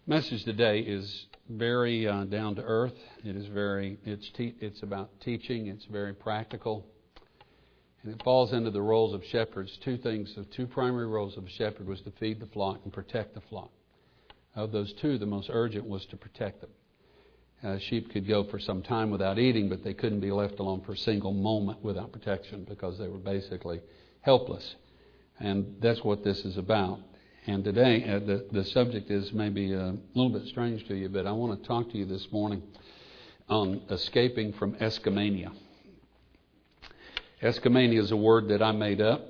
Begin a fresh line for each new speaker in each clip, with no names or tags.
Message today is very down to earth. It's about teaching. It's very practical, and it falls into the roles of shepherds. Two primary roles of a shepherd was to feed the flock and protect the flock. Of those two, the most urgent was to protect them. Sheep could go for some time without eating, but they couldn't be left alone for a single moment without protection because they were basically helpless. And that's what this is about. And today, the subject is maybe a little bit strange to you, but I want to talk to you this morning on escaping from eschatology. Eschatology is a word that I made up.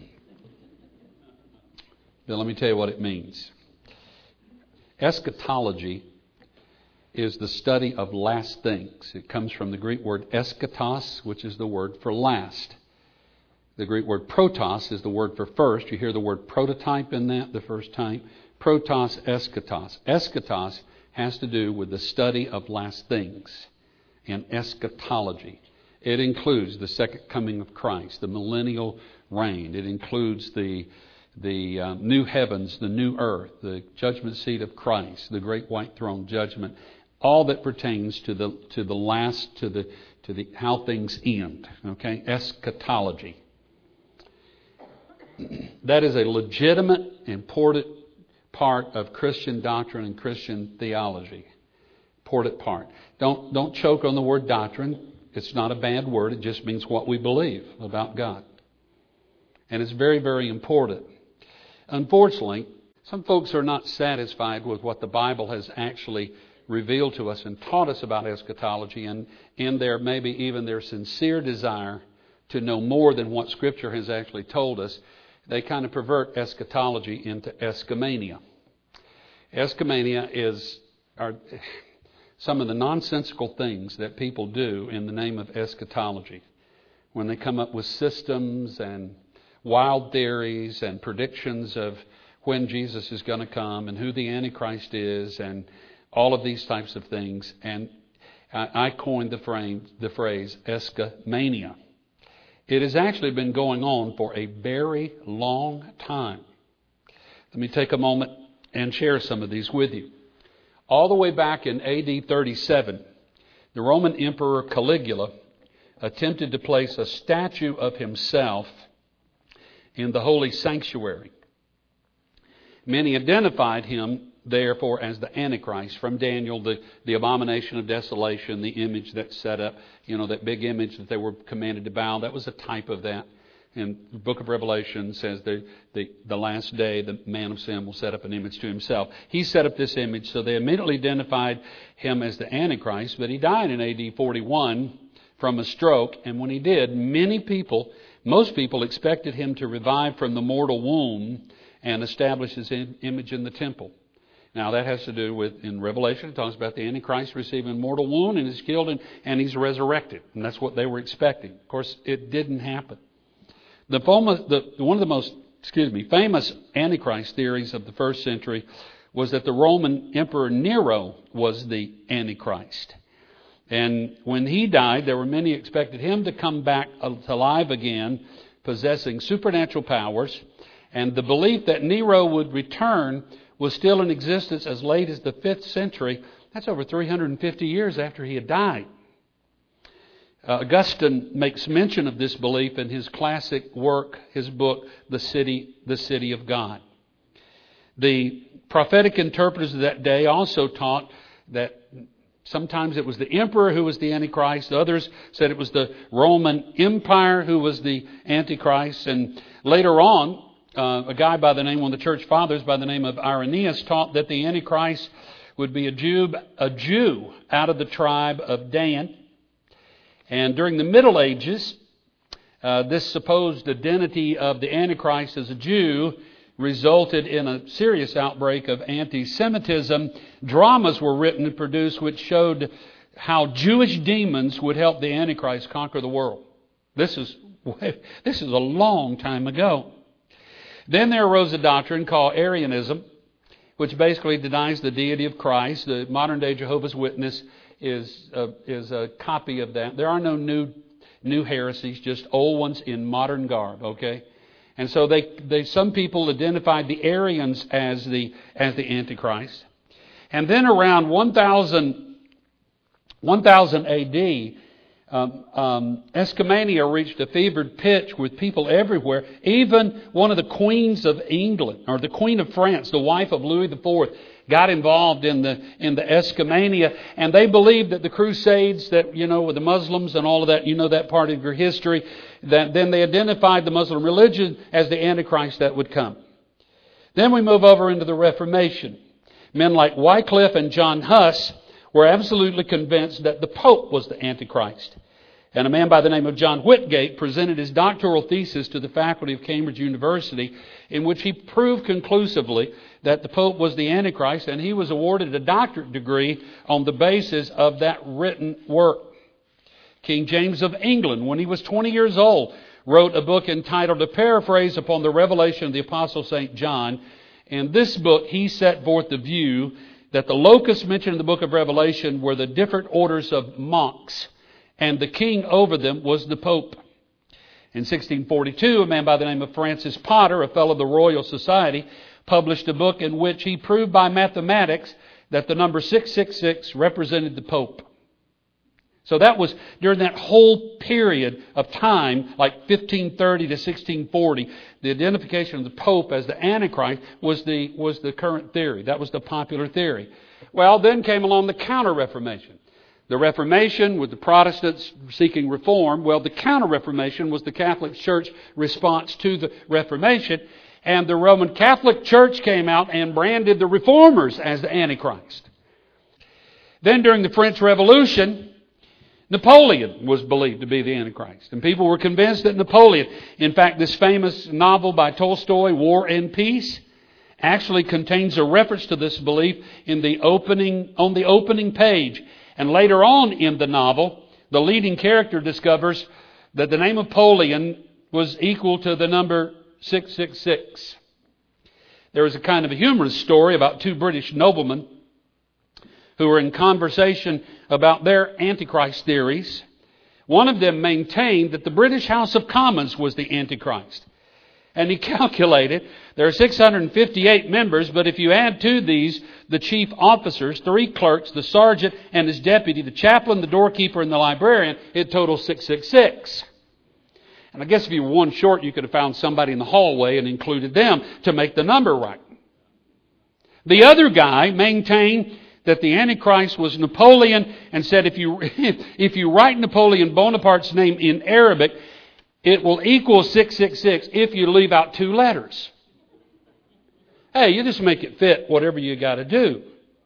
But let me tell you what it means. Eschatology is the study of last things. It comes from the Greek word eschatos, which is the word for last. The Greek word protos is the word for first. You hear the word prototype in that, the first type. Protos, eschatos. Eschatos has to do with the study of last things and eschatology. It includes the second coming of Christ, the millennial reign. It includes the new heavens, the new earth, the judgment seat of Christ, the great white throne judgment. All that pertains to the how things end. Okay, eschatology. That is a legitimate, important part of Christian doctrine and Christian theology. Important part. Don't choke on the word doctrine. It's not a bad word. It just means what we believe about God. And it's very, very important. Unfortunately, some folks are not satisfied with what the Bible has actually revealed to us and taught us about eschatology, and in their maybe even their sincere desire to know more than what Scripture has actually told us, they kind of pervert eschatology into eschomania. Eschomania are some of the nonsensical things that people do in the name of eschatology. When they come up with systems and wild theories and predictions of when Jesus is going to come and who the Antichrist is and all of these types of things. And I coined the phrase eschomania. It has actually been going on for a very long time. Let me take a moment and share some of these with you. All the way back in AD 37, the Roman Emperor Caligula attempted to place a statue of himself in the holy sanctuary. Many identified him, therefore, as the Antichrist. From Daniel, the abomination of desolation, the image that's set up, that big image that they were commanded to bow, that was a type of that. And the book of Revelation says the last day, the man of sin will set up an image to himself. He set up this image, so they immediately identified him as the Antichrist, but he died in AD 41 from a stroke, and when he did, most people expected him to revive from the mortal womb and establish his image in the temple. Now that has to do with, in Revelation, it talks about the Antichrist receiving a mortal wound and is killed and he's resurrected. And that's what they were expecting. Of course, it didn't happen. One of the most famous Antichrist theories of the first century was that the Roman Emperor Nero was the Antichrist. And when he died, there were many who expected him to come back alive again, possessing supernatural powers. And the belief that Nero would return was still in existence as late as the 5th century. That's over 350 years after he had died. Augustine makes mention of this belief in his classic work, his book, The City of God. The prophetic interpreters of that day also taught that sometimes it was the emperor who was the Antichrist. Others said it was the Roman Empire who was the Antichrist. And later on, a guy by the name, one of the church fathers by the name of Irenaeus, taught that the Antichrist would be a Jew out of the tribe of Dan. And during the Middle Ages, this supposed identity of the Antichrist as a Jew resulted in a serious outbreak of anti-Semitism. Dramas were written and produced which showed how Jewish demons would help the Antichrist conquer the world. This is a long time ago. Then there arose a doctrine called Arianism, which basically denies the deity of Christ. The modern-day Jehovah's Witness is a copy of that. There are no new heresies, just old ones in modern garb. Okay, and so some people identified the Arians as the Antichrist. And then around 1000 AD, Escamania reached a fevered pitch with people everywhere. Even one of the queens of England, or the Queen of France, the wife of Louis IV, got involved in the Escamania, and they believed that the Crusades, that, with the Muslims and all of that, that part of your history, that then they identified the Muslim religion as the Antichrist that would come. Then we move over into the Reformation. Men like Wycliffe and John Huss were absolutely convinced that the Pope was the Antichrist. And a man by the name of John Whitgate presented his doctoral thesis to the faculty of Cambridge University, in which he proved conclusively that the Pope was the Antichrist, and he was awarded a doctorate degree on the basis of that written work. King James of England, when he was 20 years old, wrote a book entitled A Paraphrase upon the Revelation of the Apostle St. John. In this book, he set forth the view that the locusts mentioned in the book of Revelation were the different orders of monks, and the king over them was the Pope. In 1642, a man by the name of Francis Potter, a fellow of the Royal Society, published a book in which he proved by mathematics that the number 666 represented the Pope. So that was during that whole period of time, like 1530 to 1640, the identification of the Pope as the Antichrist was the current theory. That was the popular theory. Well, then came along the Counter-Reformation. The Reformation with the Protestants seeking reform. Well, the Counter-Reformation was the Catholic Church response to the Reformation. And the Roman Catholic Church came out and branded the Reformers as the Antichrist. Then during the French Revolution, Napoleon was believed to be the Antichrist. And people were convinced that Napoleon, in fact, this famous novel by Tolstoy, War and Peace, actually contains a reference to this belief on the opening page. And later on in the novel, the leading character discovers that the name Napoleon was equal to the number 666. There was a kind of a humorous story about two British noblemen who were in conversation about their Antichrist theories. One of them maintained that the British House of Commons was the Antichrist. And he calculated there are 658 members, but if you add to these the chief officers, 3 clerks, the sergeant and his deputy, the chaplain, the doorkeeper, and the librarian, it totals 666. And I guess if you were one short, you could have found somebody in the hallway and included them to make the number right. The other guy maintained that the Antichrist was Napoleon and said if you write Napoleon Bonaparte's name in Arabic, it will equal 666 if you leave out 2 letters. Hey, you just make it fit whatever you got to do.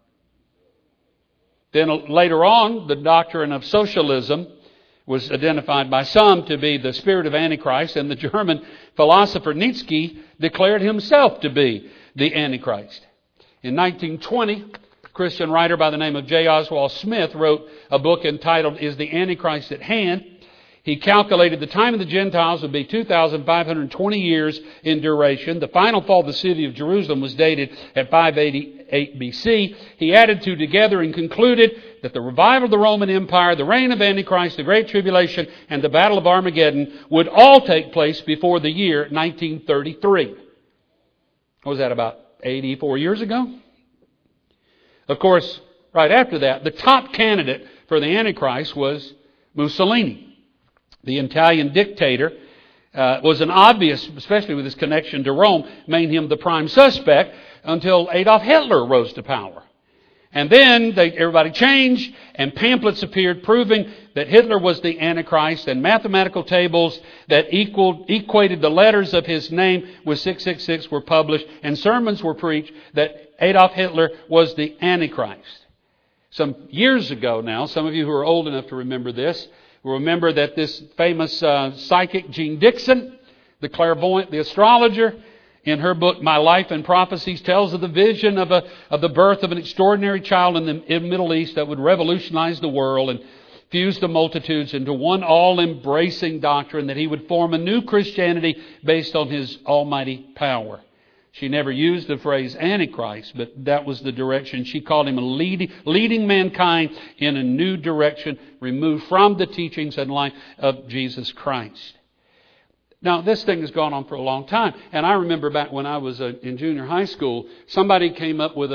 Then later on, the doctrine of socialism was identified by some to be the spirit of Antichrist, and the German philosopher Nietzsche declared himself to be the Antichrist. In 1920, a Christian writer by the name of J. Oswald Smith wrote a book entitled Is the Antichrist at Hand? He calculated the time of the Gentiles would be 2,520 years in duration. The final fall of the city of Jerusalem was dated at 588 BC. He added 2 together and concluded that the revival of the Roman Empire, the reign of Antichrist, the Great Tribulation, and the Battle of Armageddon would all take place before the year 1933. What was that, about 84 years ago? Of course, right after that, the top candidate for the Antichrist was Mussolini. The Italian dictator was an obvious, especially with his connection to Rome, made him the prime suspect until Adolf Hitler rose to power. And then everybody changed and pamphlets appeared proving that Hitler was the Antichrist, and mathematical tables that equated the letters of his name with 666 were published, and sermons were preached that Adolf Hitler was the Antichrist. Some years ago now, some of you who are old enough to remember this, remember that this famous psychic, Jean Dixon, the clairvoyant, the astrologer, in her book, My Life and Prophecies, tells of the vision of the birth of an extraordinary child in the Middle East that would revolutionize the world and fuse the multitudes into one all-embracing doctrine, that he would form a new Christianity based on his almighty power. She never used the phrase Antichrist, but that was the direction. She called him leading mankind in a new direction, removed from the teachings and life of Jesus Christ. Now, this thing has gone on for a long time. And I remember back when I was in junior high school, somebody came up with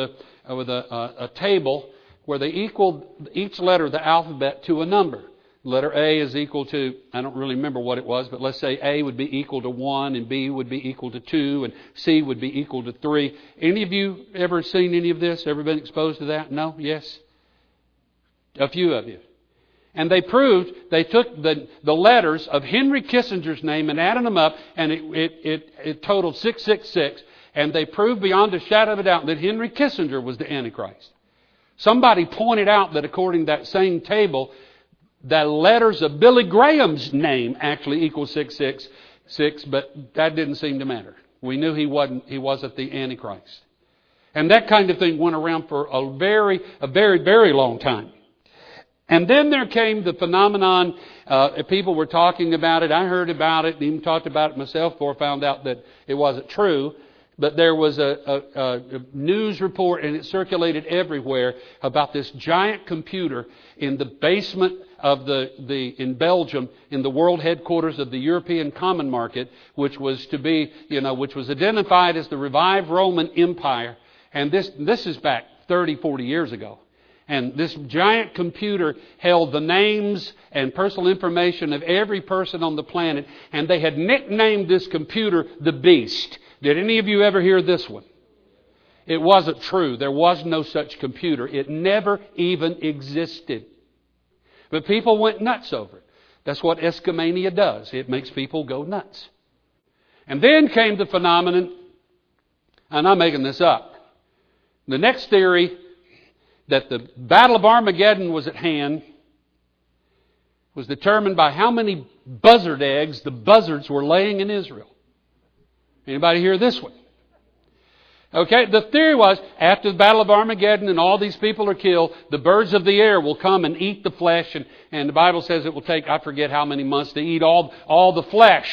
with a table where they equaled each letter of the alphabet to a number. Letter A is equal to, I don't really remember what it was, but let's say A would be equal to 1, and B would be equal to 2, and C would be equal to 3. Any of you ever seen any of this? Ever been exposed to that? No? Yes? A few of you. And they took the letters of Henry Kissinger's name and added them up, and it totaled 666. And they proved beyond a shadow of a doubt that Henry Kissinger was the Antichrist. Somebody pointed out that according to that same table, the letters of Billy Graham's name actually equal 666, but that didn't seem to matter. We knew he wasn't the Antichrist. And that kind of thing went around for a very, very long time. And then there came the phenomenon, people were talking about it, I heard about it, even talked about it myself before I found out that it wasn't true. But there was a news report, and it circulated everywhere, about this giant computer in the basement of in Belgium, in the world headquarters of the European Common Market, which was to be, which was identified as the revived Roman Empire. And this is back 30, 40 years ago. And this giant computer held the names and personal information of every person on the planet, and they had nicknamed this computer the Beast. Did any of you ever hear this one? It wasn't true. There was no such computer. It never even existed. But people went nuts over it. That's what Eskimania does. It makes people go nuts. And then came the phenomenon, and I'm making this up. The next theory, that the Battle of Armageddon was at hand, was determined by how many buzzard eggs the buzzards were laying in Israel. Anybody hear this one? Okay, the theory was, after the Battle of Armageddon and all these people are killed, the birds of the air will come and eat the flesh, and the Bible says it will take, I forget how many months to eat all the flesh.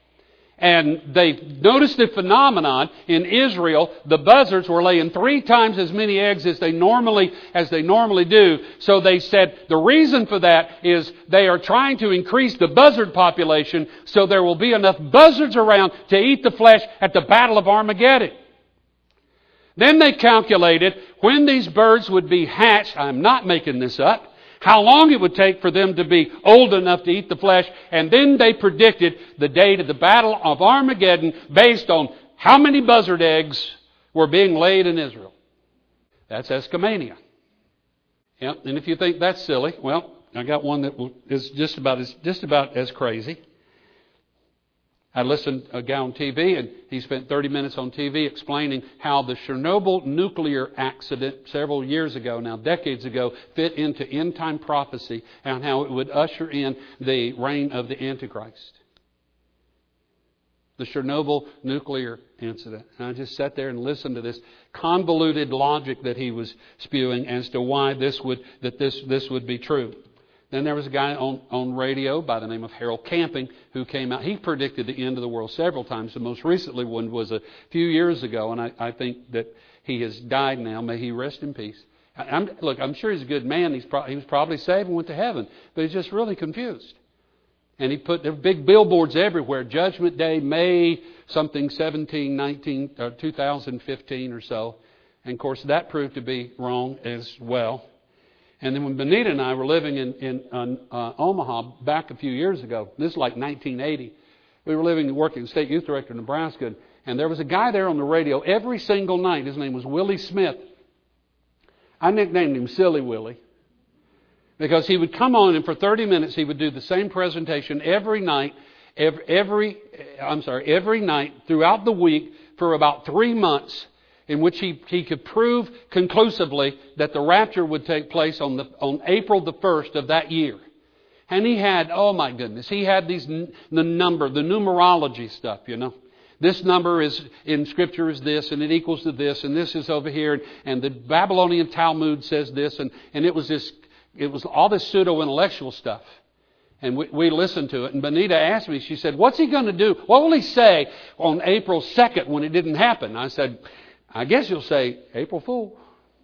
And they noticed the phenomenon in Israel. The buzzards were laying 3 times as many eggs as they normally do. So they said the reason for that is they are trying to increase the buzzard population so there will be enough buzzards around to eat the flesh at the Battle of Armageddon. Then they calculated when these birds would be hatched. I'm not making this up. How long it would take for them to be old enough to eat the flesh. And then they predicted the date of the Battle of Armageddon based on how many buzzard eggs were being laid in Israel. That's Eskimania. Yeah, and if you think that's silly, well, I got one that is just about as crazy. I listened to a guy on TV, and he spent 30 minutes on TV explaining how the Chernobyl nuclear accident several years ago, now decades ago, fit into end-time prophecy and how it would usher in the reign of the Antichrist. The Chernobyl nuclear incident. And I just sat there and listened to this convoluted logic that he was spewing as to why this would be true. Then there was a guy on radio by the name of Harold Camping who came out. He predicted the end of the world several times. The most recently one was a few years ago, and I think that he has died now. May he rest in peace. I'm sure he's a good man. He was probably saved and went to heaven, but he's just really confused. And there were big billboards everywhere. Judgment Day, May something 2015 or so. And of course that proved to be wrong as well. And then when Benita and I were living in Omaha back a few years ago, this is like 1980, we were living and working state youth director in Nebraska, and there was a guy there on the radio every single night. His name was Willie Smith. I nicknamed him Silly Willie because he would come on and for 30 minutes he would do the same presentation every night throughout the week for about 3 months, in which he could prove conclusively that the rapture would take place on April the 1st of that year. And he had, oh my goodness, he had the numerology stuff, This number is in Scripture is this, and it equals to this, and this is over here, and the Babylonian Talmud says this, and it was all this pseudo-intellectual stuff. And we listened to it, and Benita asked me, she said, what's he going to do? What will he say on April 2nd when it didn't happen? I said, I guess you'll say, April Fool.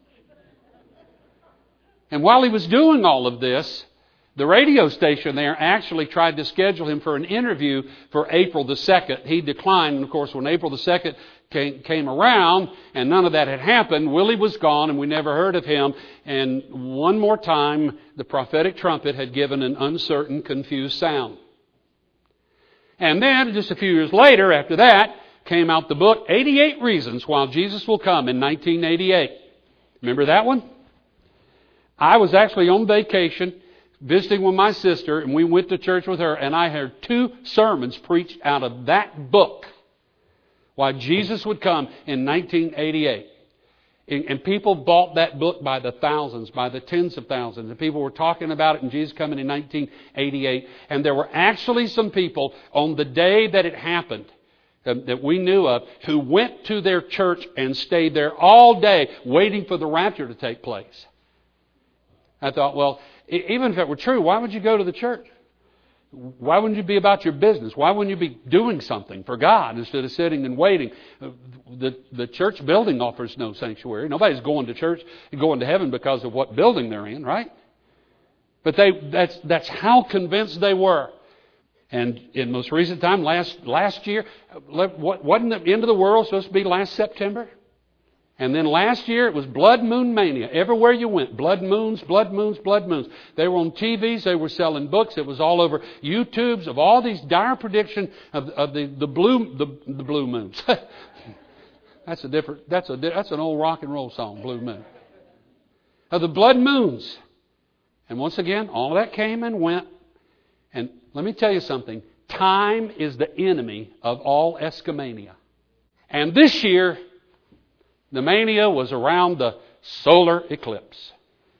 And while he was doing all of this, the radio station there actually tried to schedule him for an interview for April the 2nd. He declined, and of course when April the 2nd came around and none of that had happened. Willie was gone and we never heard of him. And one more time, the prophetic trumpet had given an uncertain, confused sound. And then, just a few years later, after that, came out the book, 88 Reasons Why Jesus Will Come in 1988. Remember that one? I was actually on vacation visiting with my sister, and we went to church with her, and I heard 2 sermons preached out of that book, Why Jesus Would Come in 1988. And people bought that book by the thousands, by the tens of thousands. And people were talking about it and Jesus coming in 1988. And there were actually some people on the day that it happened that we knew of who went to their church and stayed there all day waiting for the rapture to take place. I thought, well, even if it were true, why would you go to the church? Why wouldn't you be about your business? Why wouldn't you be doing something for God instead of sitting and waiting? The church building offers no sanctuary. Nobody's going to church, going to heaven because of what building they're in, right? But that's how convinced they were. And in most recent time, last year, wasn't the end of the world supposed to be last September? And then last year, it was blood moon mania. Everywhere you went, blood moons, blood moons, blood moons. They were on TVs. They were selling books. It was all over YouTubes of all these dire predictions of the blue moons. That's an old rock and roll song, Blue Moon. Of the blood moons. And once again, all of that came and went. And let me tell you something. Time is the enemy of all Eskimania. And this year, the mania was around the solar eclipse.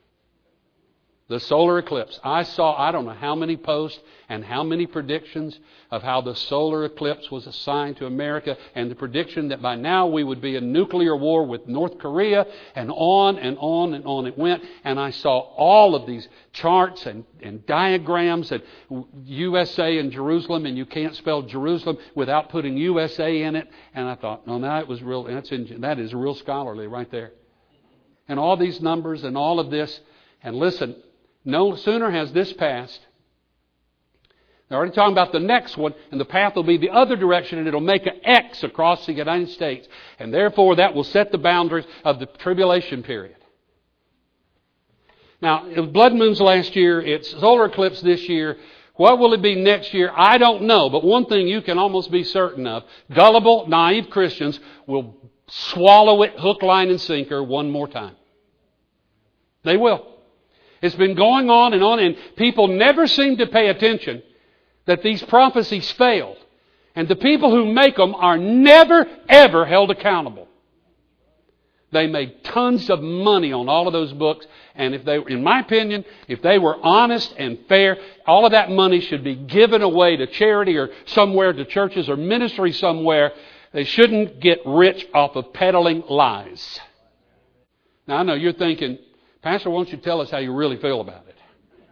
The solar eclipse. I saw, I don't know how many posts and how many predictions of how the solar eclipse was assigned to America, and the prediction that by now we would be in nuclear war with North Korea, and on and on and on it went. And I saw all of these charts and diagrams and USA and Jerusalem, and you can't spell Jerusalem without putting USA in it. And I thought, no, that was real. That is real scholarly right there. And all these numbers and all of this. And listen, no sooner has this passed. They're already talking about the next one, and the path will be the other direction, and it'll make an X across the United States. And therefore, that will set the boundaries of the tribulation period. Now, it was blood moons last year. It's solar eclipse this year. What will it be next year? I don't know. But one thing you can almost be certain of, gullible, naive Christians will swallow it hook, line, and sinker one more time. They will. It's been going on, and people never seem to pay attention that these prophecies failed. And the people who make them are never, ever held accountable. They made tons of money on all of those books. And if they, in my opinion, if they were honest and fair, all of that money should be given away to charity or somewhere, to churches or ministry somewhere. They shouldn't get rich off of peddling lies. Now, I know you're thinking, Pastor, why don't you tell us how you really feel about it?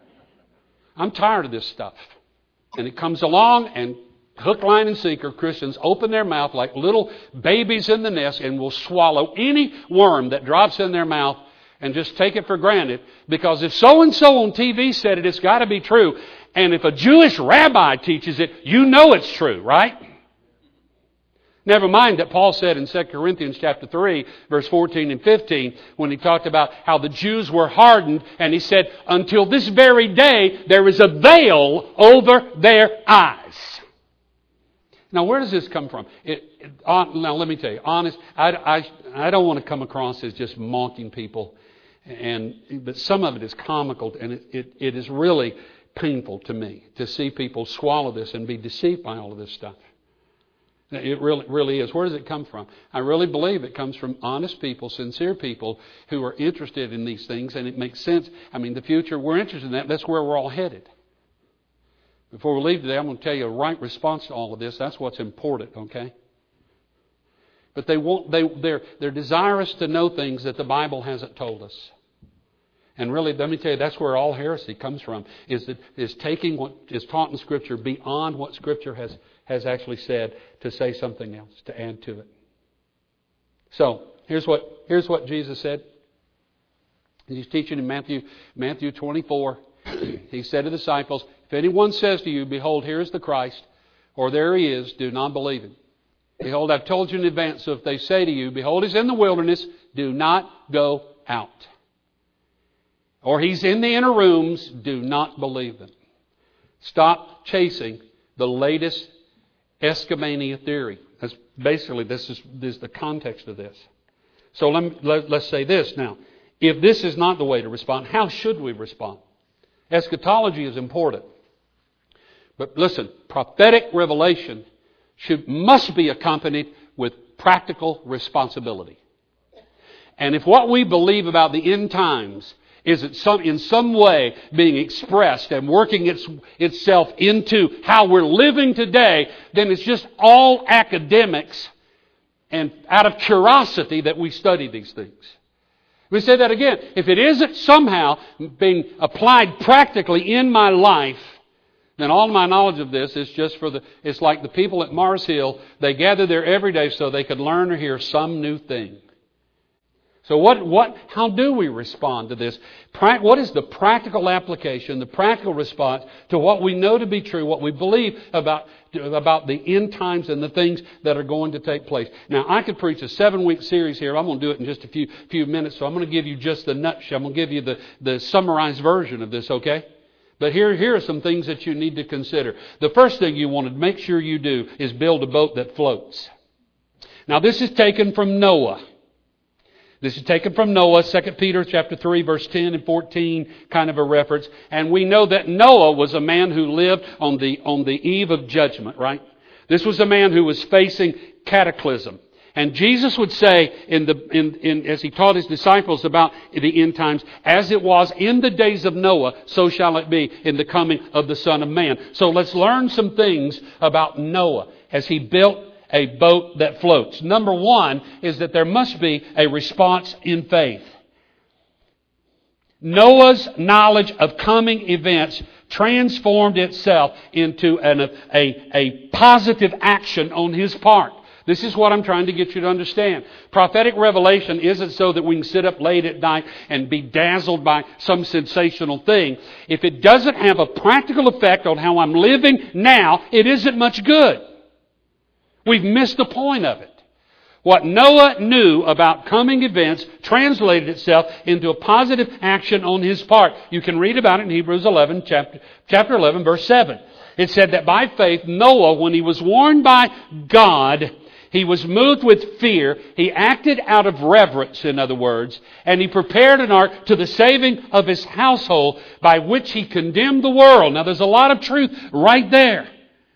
I'm tired of this stuff. And it comes along, and hook, line, and sinker, Christians open their mouth like little babies in the nest and will swallow any worm that drops in their mouth and just take it for granted. Because if so-and-so on TV said it, it's got to be true. And if a Jewish rabbi teaches it, you know it's true, right? Never mind that Paul said in 2 Corinthians chapter 3, verse 14 and 15, when he talked about how the Jews were hardened, and he said, until this very day, there is a veil over their eyes. Now, where does this come from? Now, let me tell you, honest, I don't want to come across as just mocking people, but some of it is comical, and it is really painful to me to see people swallow this and be deceived by all of this stuff. It really is. Where does it come from? I really believe it comes from honest people, sincere people who are interested in these things, and it makes sense. I mean, the future, we're interested in that. That's where we're all headed. Before we leave today, I'm going to tell you a right response to all of this. That's what's important, okay? But they're desirous to know things that the Bible hasn't told us. And really, let me tell you, that's where all heresy comes from, is taking what is taught in Scripture beyond what Scripture has actually said to say something else, to add to it. So, here's what Jesus said. He's teaching in Matthew 24. He said to the disciples, if anyone says to you, behold, here is the Christ, or there he is, do not believe him. Behold, I've told you in advance, so if they say to you, behold, he's in the wilderness, do not go out. Or he's in the inner rooms, do not believe them. Stop chasing the latest Eskimania theory. That's basically, this is the context of this. So let's say this now. If this is not the way to respond, how should we respond? Eschatology is important. But listen, prophetic revelation must be accompanied with practical responsibility. And if what we believe about the end times is in some way being expressed and working itself into how we're living today, then it's just all academics and out of curiosity that we study these things. We say that again. If it isn't somehow being applied practically in my life, then all my knowledge of this is just it's like the people at Mars Hill. They gather there every day so they could learn or hear some new thing. So how do we respond to this? What is the practical application, the practical response to what we know to be true, what we believe about the end times and the things that are going to take place? Now, I could preach a 7-week series here. I'm going to do it in just a few minutes, so I'm going to give you just the nutshell. I'm going to give you the summarized version of this, okay? But here are some things that you need to consider. The first thing you want to make sure you do is build a boat that floats. Now, this is taken from Noah. This is taken from Noah, 2 Peter chapter 3, verse 10 and 14, kind of a reference. And we know that Noah was a man who lived on the eve of judgment, right? This was a man who was facing cataclysm. And Jesus would say, as He taught His disciples about the end times, as it was in the days of Noah, so shall it be in the coming of the Son of Man. So let's learn some things about Noah as he built a boat that floats. Number one is that there must be a response in faith. Noah's knowledge of coming events transformed itself into a positive action on his part. This is what I'm trying to get you to understand. Prophetic revelation isn't so that we can sit up late at night and be dazzled by some sensational thing. If it doesn't have a practical effect on how I'm living now, it isn't much good. We've missed the point of it. What Noah knew about coming events translated itself into a positive action on his part. You can read about it in Hebrews 11, chapter 11, verse 7. It said that by faith, Noah, when he was warned by God, he was moved with fear. He acted out of reverence, in other words, and he prepared an ark to the saving of his household, by which he condemned the world. Now, there's a lot of truth right there.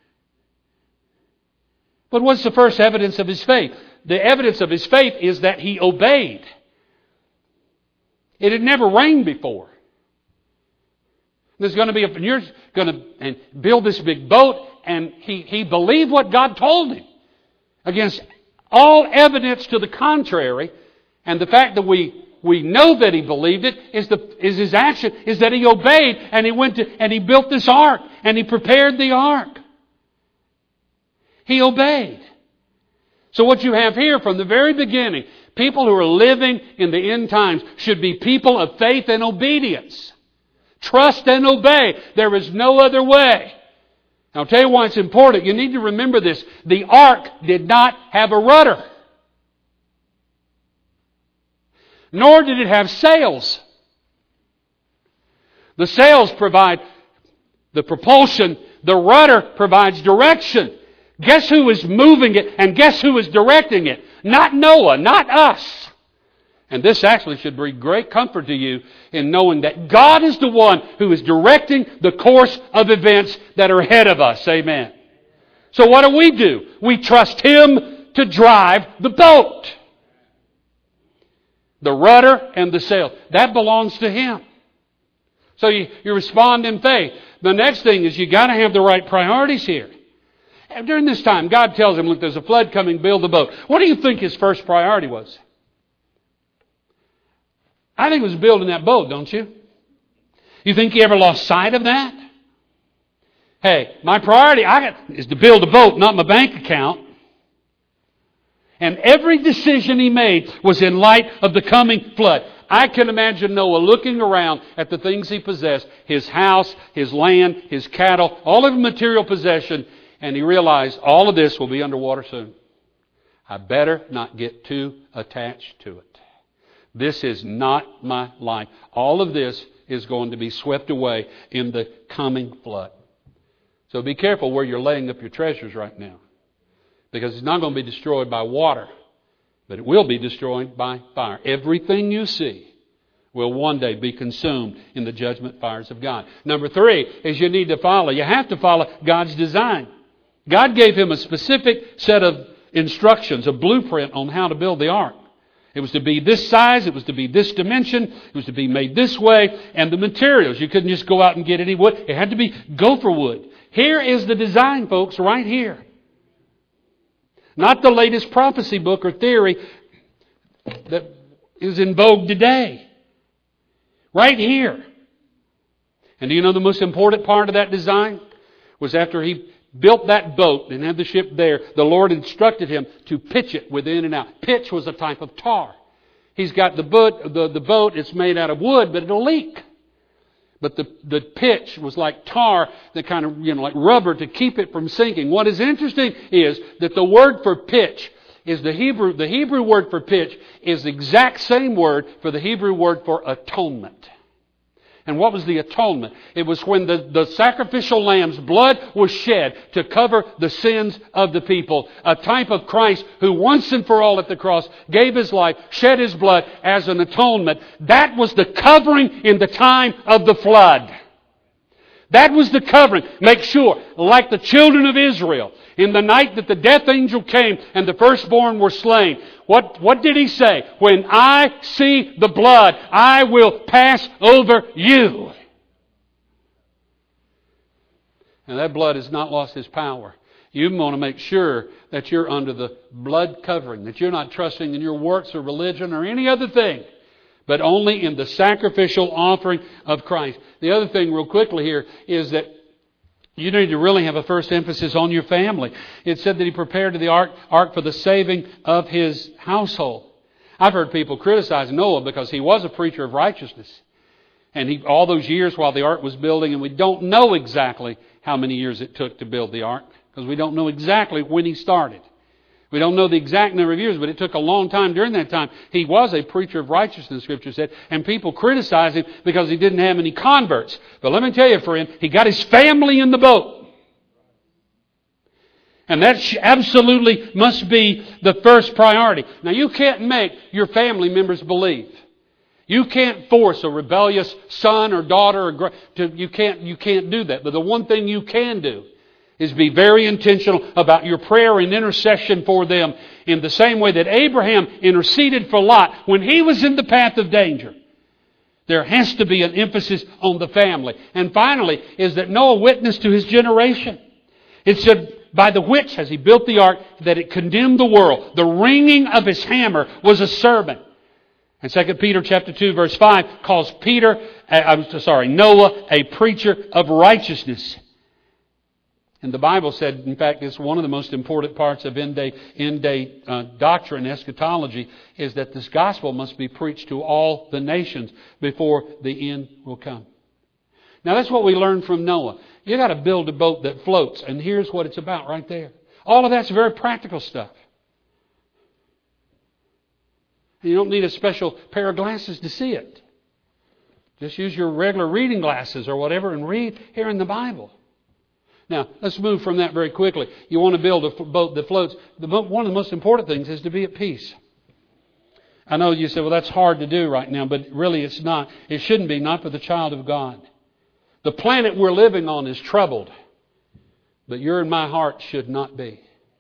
But what's the first evidence of his faith? The evidence of his faith is that he obeyed. It had never rained before. There's going to be you're going to build this big boat, and he believed what God told him. Against all evidence to the contrary, and the fact that we know that he believed it is his action, is that he obeyed, and he went and he built this ark, and he prepared the ark. He obeyed. So what you have here from the very beginning, people who are living in the end times should be people of faith and obedience. Trust and obey. There is no other way. Now, I'll tell you why it's important. You need to remember this. The ark did not have a rudder. Nor did it have sails. The sails provide the propulsion. The rudder provides direction. Guess who is moving it and guess who is directing it? Not Noah, not us. And this actually should bring great comfort to you in knowing that God is the one who is directing the course of events that are ahead of us. Amen. So what do? We trust Him to drive the boat. The rudder and the sail. That belongs to Him. So you respond in faith. The next thing is you got to have the right priorities here. And during this time, God tells him, look, there's a flood coming, build the boat. What do you think his first priority was? I think it was building that boat, don't you? You think he ever lost sight of that? Hey, my priority is to build a boat, not my bank account. And every decision he made was in light of the coming flood. I can imagine Noah looking around at the things he possessed, his house, his land, his cattle, all of his material possession, and he realized all of this will be underwater soon. I better not get too attached to it. This is not my life. All of this is going to be swept away in the coming flood. So be careful where you're laying up your treasures right now. Because it's not going to be destroyed by water, but it will be destroyed by fire. Everything you see will one day be consumed in the judgment fires of God. Number 3 is you need to follow. You have to follow God's design. God gave him a specific set of instructions, a blueprint on how to build the ark. It was to be this size, it was to be this dimension, it was to be made this way, and the materials. You couldn't just go out and get any wood. It had to be gopher wood. Here is the design, folks, right here. Not the latest prophecy book or theory that is in vogue today. Right here. And do you know the most important part of that design? Was after he built that boat and had the ship there, the Lord instructed him to pitch it within and out. Pitch was a type of tar. He's got the boat, it's made out of wood, but it'll leak. But the pitch was like tar, that kind of, like rubber to keep it from sinking. What is interesting is that the word for pitch is the Hebrew word for pitch is the exact same word for the Hebrew word for atonement. And what was the atonement? It was when the sacrificial lamb's blood was shed to cover the sins of the people. A type of Christ who once and for all at the cross gave His life, shed His blood as an atonement. That was the covering in the time of the flood. That was the covering. Make sure, like the children of Israel, in the night that the death angel came and the firstborn were slain, what did He say? When I see the blood, I will pass over you. And that blood has not lost its power. You want to make sure that you're under the blood covering, that you're not trusting in your works or religion or any other thing, but only in the sacrificial offering of Christ. The other thing real quickly here is that you need to really have a first emphasis on your family. It said that He prepared the ark for the saving of His household. I've heard people criticize Noah because he was a preacher of righteousness. And all those years while the ark was building, and we don't know exactly how many years it took to build the ark, because we don't know exactly when he started. We don't know the exact number of years, but it took a long time during that time. He was a preacher of righteousness, Scripture said, and people criticized him because he didn't have any converts. But let me tell you, friend, he got his family in the boat. And that absolutely must be the first priority. Now, you can't make your family members believe. You can't force a rebellious son or daughter. You can't do that. But the one thing you can do is be very intentional about your prayer and intercession for them in the same way that Abraham interceded for Lot when he was in the path of danger. There has to be an emphasis on the family. And finally, is that Noah witnessed to his generation. It said, by the which, as he built the ark, that it condemned the world. The ringing of his hammer was a sermon. And 2 Peter chapter 2 verse 5 calls Noah a preacher of righteousness. And the Bible said, in fact, it's one of the most important parts of end-day doctrine, eschatology, is that this gospel must be preached to all the nations before the end will come. Now, that's what we learned from Noah. You got to build a boat that floats, and here's what it's about right there. All of that's very practical stuff. You don't need a special pair of glasses to see it. Just use your regular reading glasses or whatever and read here in the Bible. Now, let's move from that very quickly. You want to build a boat that floats. One of the most important things is to be at peace. I know you say, well, that's hard to do right now, but really it's not. It shouldn't be, not for the child of God. The planet we're living on is troubled, but your and my heart should not be.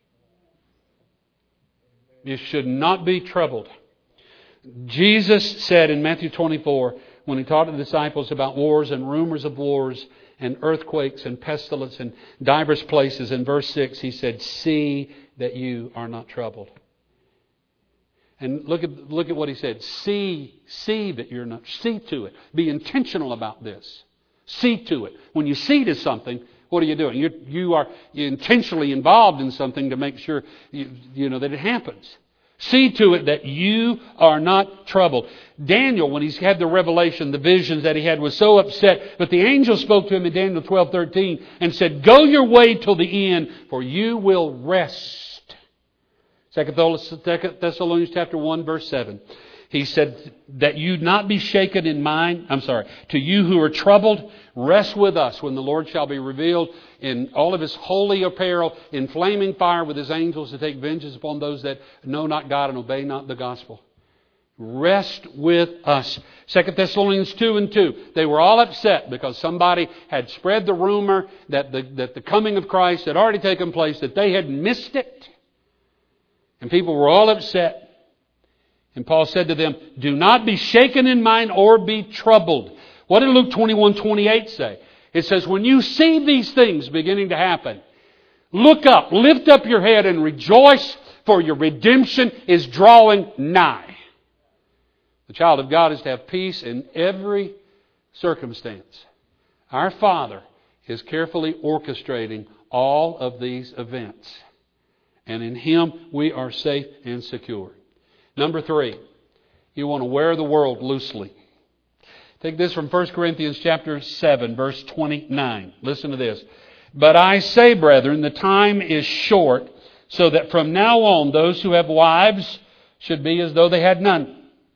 You should not be troubled. Jesus said in Matthew 24, when He taught the disciples about wars and rumors of wars and earthquakes and pestilence and diverse places, in verse 6, He said, see that you are not troubled. And look at what He said. See that you're not. See to it. Be intentional about this. See to it. When you see to something, what are you doing? You're intentionally involved in something to make sure you know that it happens. See to it that you are not troubled. Daniel, when he had the revelation, the visions that he had, was so upset. But the angel spoke to him in Daniel 12:13 and said, go your way till the end, for you will rest. 2 Thessalonians chapter 1, verse 7. He said that you not be shaken in mind. To you who are troubled, rest with us when the Lord shall be revealed in all of His holy apparel, in flaming fire with His angels to take vengeance upon those that know not God and obey not the gospel. Rest with us. 2 Thessalonians 2 and 2. They were all upset because somebody had spread the rumor that the coming of Christ had already taken place, that they had missed it. And people were all upset. And Paul said to them, do not be shaken in mind or be troubled. What did Luke 21:28 say? It says, when you see these things beginning to happen, look up, lift up your head and rejoice, for your redemption is drawing nigh. The child of God is to have peace in every circumstance. Our Father is carefully orchestrating all of these events. And in Him we are safe and secure. Number 3, you want to wear the world loosely. Take this from 1 Corinthians chapter 7, verse 29. Listen to this. But I say, brethren, the time is short, so that from now on those who have wives should be as though they had none.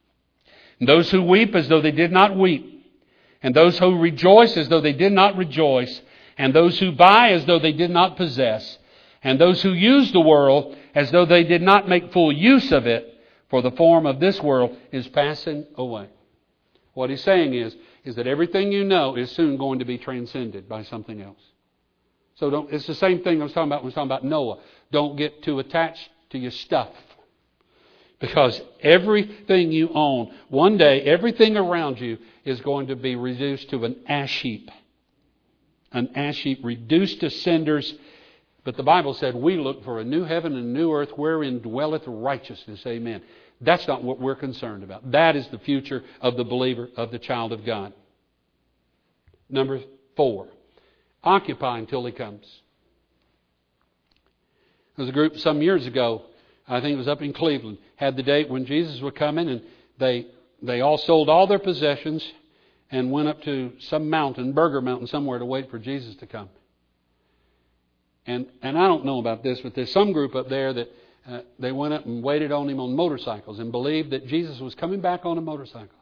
And those who weep as though they did not weep. And those who rejoice as though they did not rejoice. And those who buy as though they did not possess. And those who use the world as though they did not make full use of it. For the form of this world is passing away. What he's saying is that everything you know is soon going to be transcended by something else. So it's the same thing I was talking about when I was talking about Noah. Don't get too attached to your stuff. Because everything you own, one day, everything around you is going to be reduced to an ash heap. An ash heap reduced to cinders. But the Bible said we look for a new heaven and a new earth wherein dwelleth righteousness. Amen. That's not what we're concerned about. That is the future of the believer, of the child of God. Number 4, occupy until He comes. There was a group some years ago, I think it was up in Cleveland, had the date when Jesus was coming, and they all sold all their possessions and went up to some mountain, Burger Mountain somewhere, to wait for Jesus to come. And I don't know about this, but there's some group up there that they went up and waited on Him on motorcycles and believed that Jesus was coming back on a motorcycle.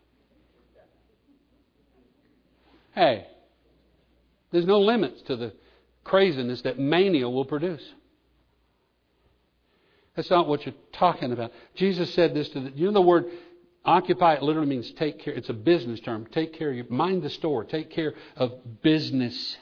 Hey, there's no limits to the craziness that mania will produce. That's not what you're talking about. Jesus said this you know the word occupy, it literally means take care. It's a business term. Take care of your, mind the store. Take care of business.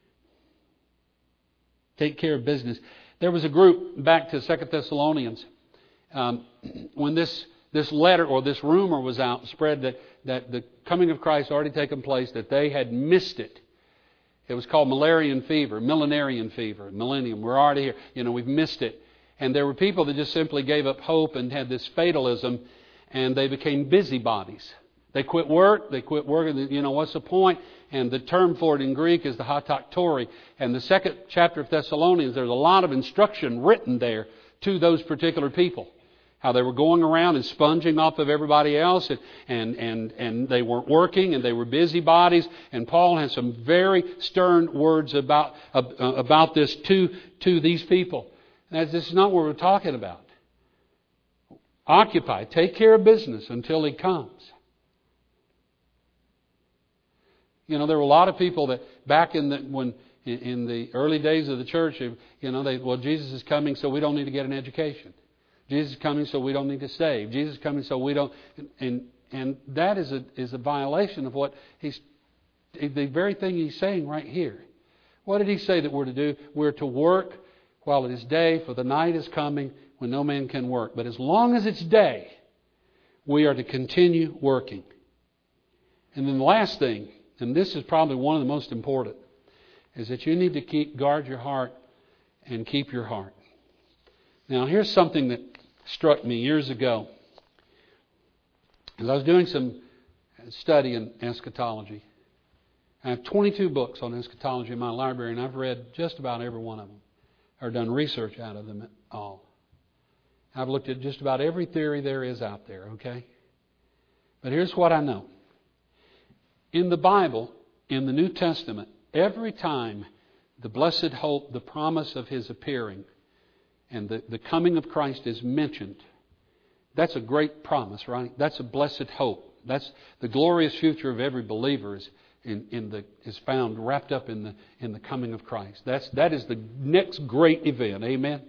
Take care of business. There was a group back to 2 Thessalonians when this letter or this rumor was out, spread that the coming of Christ had already taken place, that they had missed it. It was called millenarian fever. Millennium. We're already here. We've missed it. And there were people that just simply gave up hope and had this fatalism, and they became busybodies. They quit work. What's the point? And the term for it in Greek is the hataktori. And the second chapter of Thessalonians, there's a lot of instruction written there to those particular people. How they were going around and sponging off of everybody else, and they weren't working, and they were busybodies. And Paul has some very stern words about this to these people. And this is not what we're talking about. Occupy, take care of business until He comes. There were a lot of people that back in the early days of the church, Jesus is coming, so we don't need to get an education. Jesus is coming, so we don't need to save. Jesus is coming, so we don't. And that is a violation of what the very thing He's saying right here. What did He say that we're to do? We're to work while it is day, for the night is coming when no man can work. But as long as it's day, we are to continue working. And then the last thing, and this is probably one of the most important, is that you need to guard your heart and keep your heart. Now, here's something that struck me years ago. As I was doing some study in eschatology. I have 22 books on eschatology in my library, and I've read just about every one of them, or done research out of them all. I've looked at just about every theory there is out there, okay? But here's what I know. In the Bible, in the New Testament, every time the blessed hope, the promise of His appearing, and the coming of Christ is mentioned, that's a great promise, right? That's a blessed hope. That's the glorious future of every believer is found wrapped up in the coming of Christ. That is the next great event. Amen.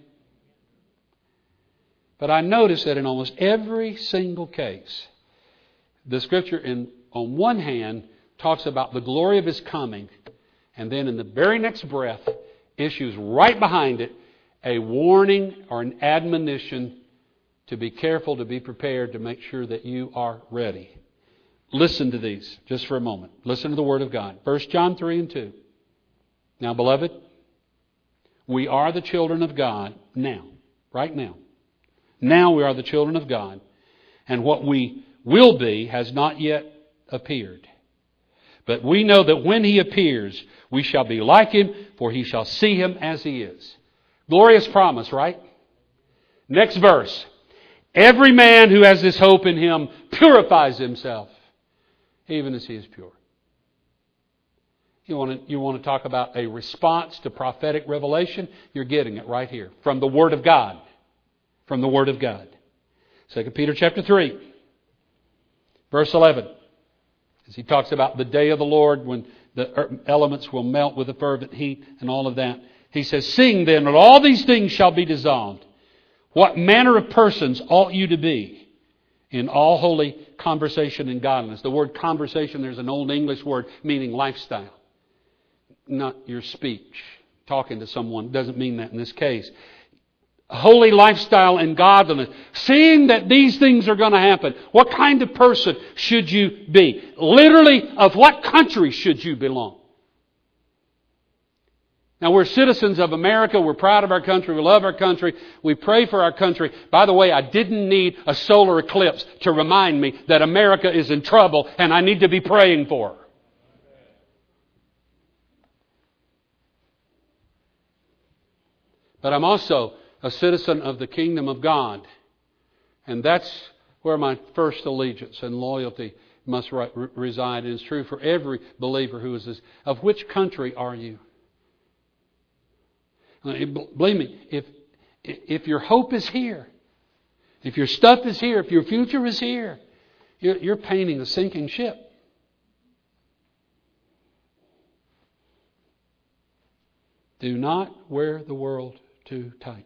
But I notice that in almost every single case, the Scripture, on one hand, talks about the glory of His coming, and then in the very next breath, issues right behind it a warning or an admonition to be careful, to be prepared, to make sure that you are ready. Listen to these just for a moment. Listen to the Word of God. 1 John 3 and 2. Now, beloved, we are the children of God now. Right now. Now we are the children of God. And what we will be has not yet appeared. But we know that when He appears, we shall be like Him, for He shall see Him as He is. Glorious promise, right? Next verse. Every man who has this hope in Him purifies himself, even as He is pure. You want to talk about a response to prophetic revelation? You're getting it right here. From the Word of God. From the Word of God. 2 Peter chapter 3. Verse 11. As he talks about the day of the Lord when the elements will melt with a fervent heat and all of that. He says, seeing then that all these things shall be dissolved, what manner of persons ought you to be in all holy conversation and godliness? The word conversation, there's an old English word meaning lifestyle. Not your speech. Talking to someone doesn't mean that in this case. Holy lifestyle and godliness. Seeing that these things are going to happen, what kind of person should you be? Literally, of what country should you belong? Now, we're citizens of America. We're proud of our country. We love our country. We pray for our country. By the way, I didn't need a solar eclipse to remind me that America is in trouble and I need to be praying for her. But I'm also a citizen of the kingdom of God. And that's where my first allegiance and loyalty must reside. And it's true for every believer who is this. Of which country are you? Believe me, if your hope is here, if your stuff is here, if your future is here, you're painting a sinking ship. Do not wear the world too tight.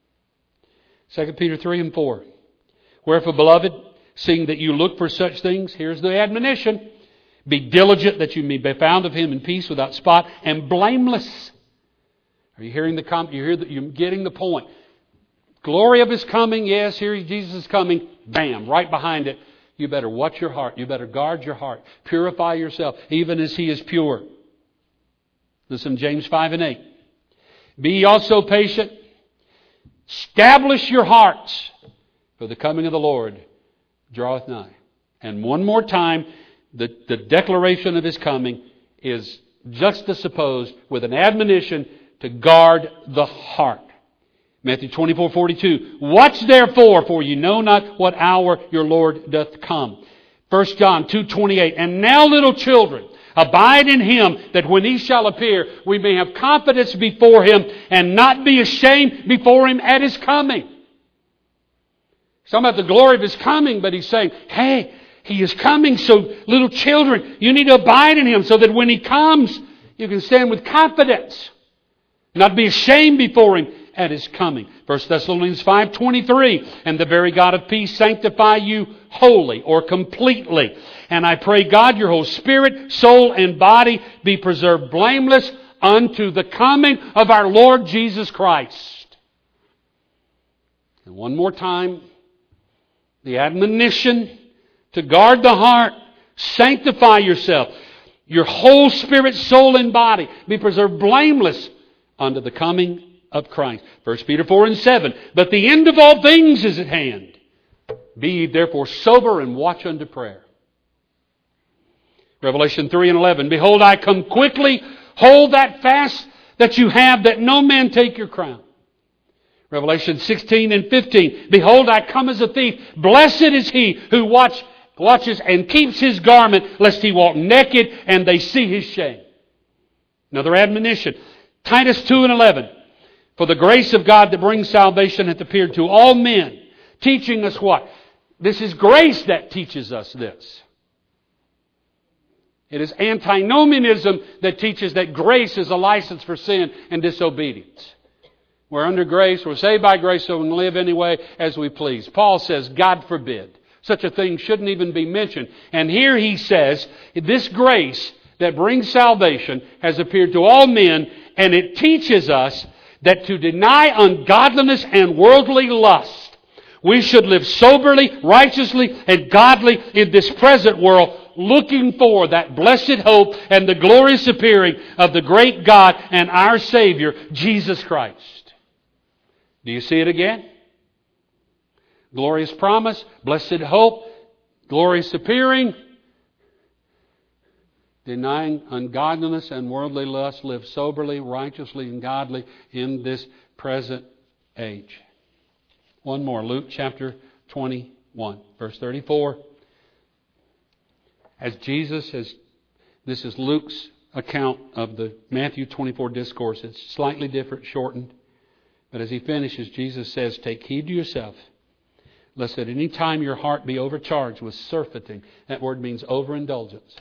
2 Peter 3 and 4. Wherefore, beloved, seeing that you look for such things, here's the admonition. Be diligent that you may be found of Him in peace, without spot, and blameless. Are you hearing you're getting the point? Glory of His coming, yes, here Jesus is coming. Bam, right behind it. You better watch your heart. You better guard your heart. Purify yourself, even as He is pure. Listen, James 5 and 8. Be ye also patient. Establish your hearts, for the coming of the Lord draweth nigh. And one more time, the declaration of His coming is juxtaposed with an admonition to guard the heart. Matthew 24:42. Watch therefore, for you know not what hour your Lord doth come. 1 John 2:28. And now, little children, abide in Him, that when He shall appear, we may have confidence before Him and not be ashamed before Him at His coming. He's talking about the glory of His coming, but He's saying, hey, He is coming, so little children, you need to abide in Him so that when He comes, you can stand with confidence. Not be ashamed before Him at His coming. 1 Thessalonians 5:23. And the very God of peace sanctify you wholly or completely. And I pray God your whole spirit, soul, and body be preserved blameless unto the coming of our Lord Jesus Christ. And one more time, the admonition to guard the heart, sanctify yourself. Your whole spirit, soul, and body be preserved blameless unto the coming of Christ. 1 Peter 4 and 7. But the end of all things is at hand. Be ye therefore sober and watch unto prayer. Revelation 3 and 11. Behold, I come quickly. Hold that fast that you have, that no man take your crown. Revelation 16 and 15. Behold, I come as a thief. Blessed is he who watches and keeps his garment, lest he walk naked and they see his shame. Another admonition. Titus 2 and 11. For the grace of God that brings salvation hath appeared to all men, teaching us what? This is grace that teaches us this. It is antinomianism that teaches that grace is a license for sin and disobedience. We're under grace, we're saved by grace, so we can live any way as we please. Paul says, God forbid. Such a thing shouldn't even be mentioned. And here he says, this grace that brings salvation has appeared to all men, and it teaches us that to deny ungodliness and worldly lust, we should live soberly, righteously, and godly in this present world, looking for that blessed hope and the glorious appearing of the great God and our Savior, Jesus Christ. Do you see it again? Glorious promise, blessed hope, glorious appearing. Denying ungodliness and worldly lust, live soberly, righteously, and godly in this present age. One more, Luke chapter 21, verse 34. As Jesus has, this is Luke's account of the Matthew 24 discourse. It's slightly different, shortened. But as he finishes, Jesus says, take heed to yourself, lest at any time your heart be overcharged with surfeiting. That word means overindulgence.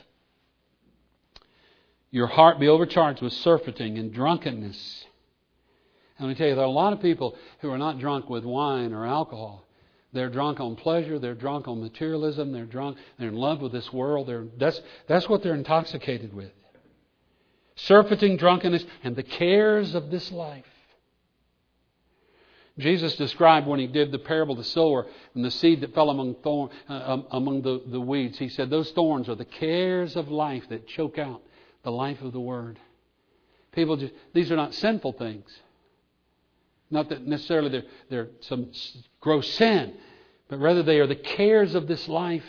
Your heart be overcharged with surfeiting and drunkenness. And let me tell you, there are a lot of people who are not drunk with wine or alcohol. They're drunk on pleasure. They're drunk on materialism. They're in love with this world. That's what they're intoxicated with. Surfeiting, drunkenness, and the cares of this life. Jesus described when He did the parable of the sower and the seed that fell among the weeds. He said those thorns are the cares of life that choke out the life of the Word. These are not sinful things. Not that necessarily they're some gross sin, but rather they are the cares of this life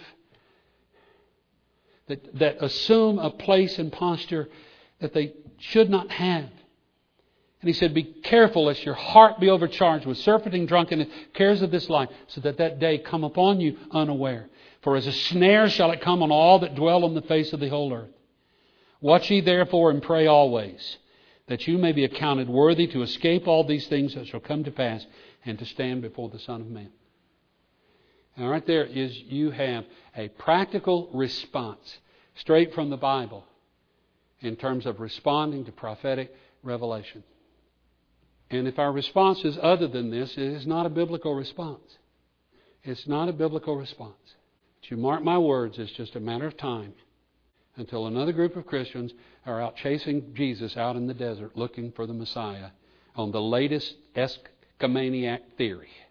that assume a place and posture that they should not have. And He said, be careful lest your heart be overcharged with surfeiting, drunkenness, cares of this life, so that day come upon you unaware. For as a snare shall it come on all that dwell on the face of the whole earth. Watch ye therefore and pray always, that you may be accounted worthy to escape all these things that shall come to pass and to stand before the Son of Man. And right there is you have a practical response straight from the Bible in terms of responding to prophetic revelation. And if our response is other than this, it is not a biblical response. It's not a biblical response. But you mark my words, it's just a matter of time until another group of Christians are out chasing Jesus out in the desert looking for the Messiah on the latest eschatomaniac theory.